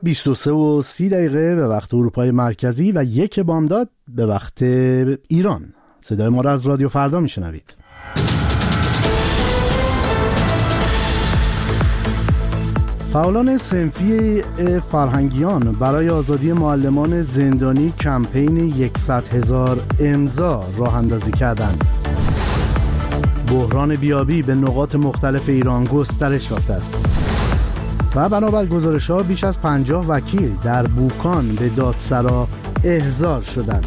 23:30 به وقت اروپای مرکزی و 1 بامداد به وقت ایران. صدای ما را از رادیو فردا میشنوید. فعالان صنفی فرهنگیان برای آزادی معلمان زندانی کمپین 100,000 امضا راه اندازی کردند. بحران بیابی به نقاط مختلف ایران گسترش یافته است و بنابر گزارش‌ها بیش از 50 وکیل در بوکان به دادسرا احضار شدند.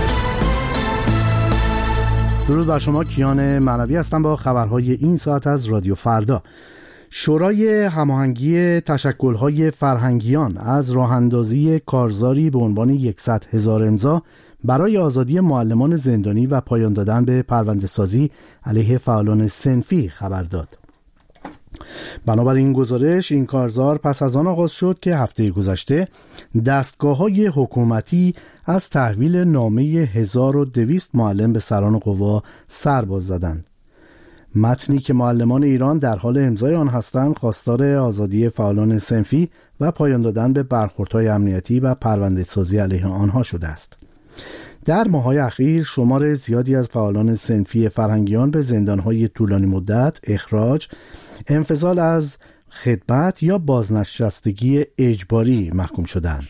درود بر شما، کیان معنوی هستم با خبرهای این ساعت از رادیو فردا. شورای هماهنگی تشکل‌های فرهنگیان از راه‌اندازی کارزاری به عنوان 100,000 امضا برای آزادی معلمان زندانی و پایان دادن به پرونده‌سازی علیه فعالان صنفی خبر داد. بنابراین این گزارش، این کارزار پس از آن آغاز شد که هفته گذشته دستگاه‌های حکومتی از تحویل نامه 1200 معلم به سران قوا سر باز زدند. متنی که معلمان ایران در حال امضای آن هستند خواستار آزادی فعالان صنفی و پایان دادن به برخوردهای امنیتی و پرونده‌سازی علیه آنها شده است. در ماه‌های اخیر شمار زیادی از فعالان صنفی فرهنگیان به زندان‌های طولانی مدت، اخراج، انفصال از خدمت یا بازنشستگی اجباری محکوم شدند.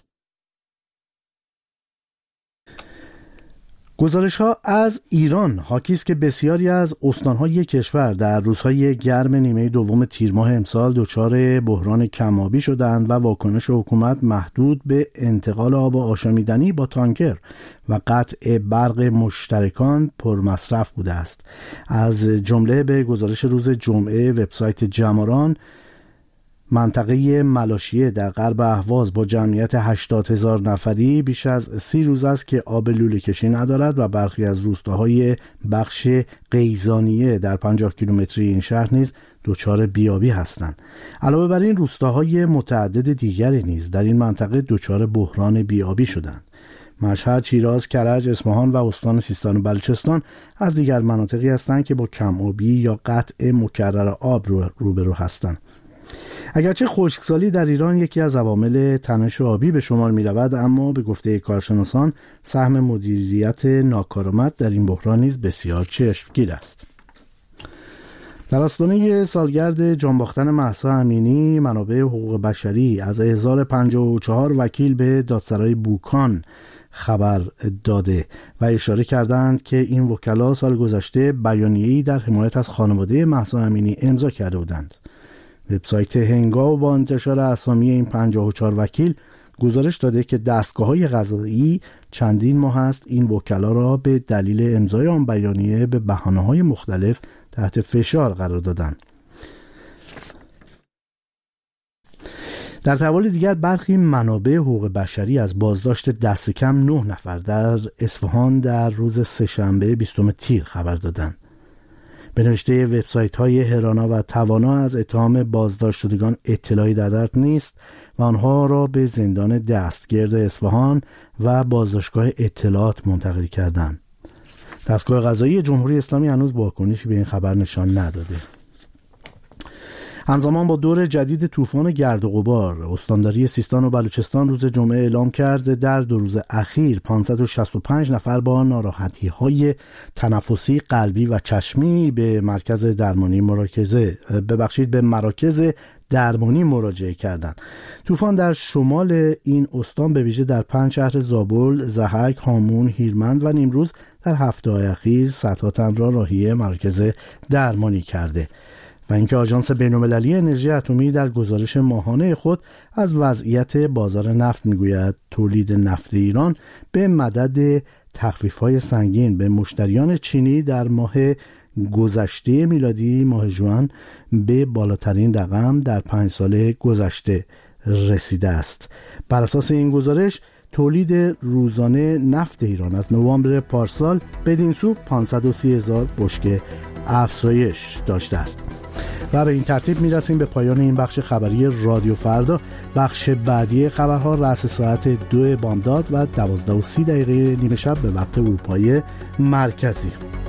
گزارش‌ها از ایران حاکی است که بسیاری از استان‌های کشور در روزهای گرم نیمه دوم تیر ماه امسال دچار بحران کم‌آبی شدند و واکنش حکومت محدود به انتقال آب آشامیدنی با تانکر و قطع برق مشترکان پرمصرف بوده است. از جمله به گزارش روز جمعه وبسایت جماران، منطقه ملاشیه در غرب اهواز با جمعیت 80,000 نفری بیش از 30 روز است که آب لوله کشی ندارد و برخی از روستاهای بخش قیزانیه در 50 کیلومتری این شهر نیز دچار بیابی هستند. علاوه بر این روستاهای متعدد دیگری نیز در این منطقه دچار بحران بیابی شدند. مشهد، شیراز، کرج، اصفهان و استان سیستان و بلوچستان از دیگر مناطقی هستند که با کم‌آبی یا قطع مکرر آب روبرو هستند. اگرچه خشکسالی در ایران یکی از عوامل تنش آبی به شمار می رود، اما به گفته کارشناسان سهم مدیریت ناکارآمد در این بحران نیز بسیار چشمگیر است. در آستانه سالگرد جانباختن مهسا امینی، منابع حقوق بشری از احضار 54 وکیل به دادسرای بوکان خبر داده و اشاره کردند که این وکلا سال گذشته بیانیه‌ای در حمایت از خانواده مهسا امینی امضا کرده بودند. وبسایت هنگاو با انتشار اسامی این 54 وکیل گزارش داده که دستگاه‌های قضایی چندین ماه است این وکلا را به دلیل امضای آن بیانیه به بهانه‌های مختلف تحت فشار قرار دادند. در تحول دیگر برخی منابع حقوق بشری از بازداشت دست کم 9 نفر در اصفهان در روز سه‌شنبه 20 تیر خبر دادند. به نوشته وبسایت‌های هرانا و توانا از اتهام بازداشت شدگان اطلاعی در دست نیست و آنها را به زندان دستگرد اصفهان و بازداشتگاه اطلاعات منتقل کردند. دستگاه قضایی جمهوری اسلامی هنوز واکنشی به این خبر نشان نداده. همزمان با دور جدید طوفان گرد و غبار، استانداری سیستان و بلوچستان روز جمعه اعلام کرد در 2 روز اخیر 565 نفر با ناراحتی‌های تنفسی، قلبی و چشمی به مراکز درمانی مراجعه کردند. طوفان در شمال این استان به ویژه در 5 شهر زابل، ضحک، هامون، هیرمند و نیمروز در هفته‌های اخیر صدها تن را راهی مراکز درمانی کرده. و اینکه آژانس بین‌المللی انرژی اتمی در گزارش ماهانه خود از وضعیت بازار نفت میگوید تولید نفت ایران به مدد تخفیف‌های سنگین به مشتریان چینی در ماه گذشته میلادی ماه ژوئن به بالاترین رقم در 5 سال گذشته رسیده است. بر اساس این گزارش تولید روزانه نفت ایران از نوامبر پارسال بدین سو 530,000 بشکه افزایش داشته است. و به این ترتیب میرسیم به پایان این بخش خبری رادیو فردا. بخش بعدی خبرها رأس ساعت 2 بامداد و 12:30 نیمه شب به وقت اروپای مرکزی.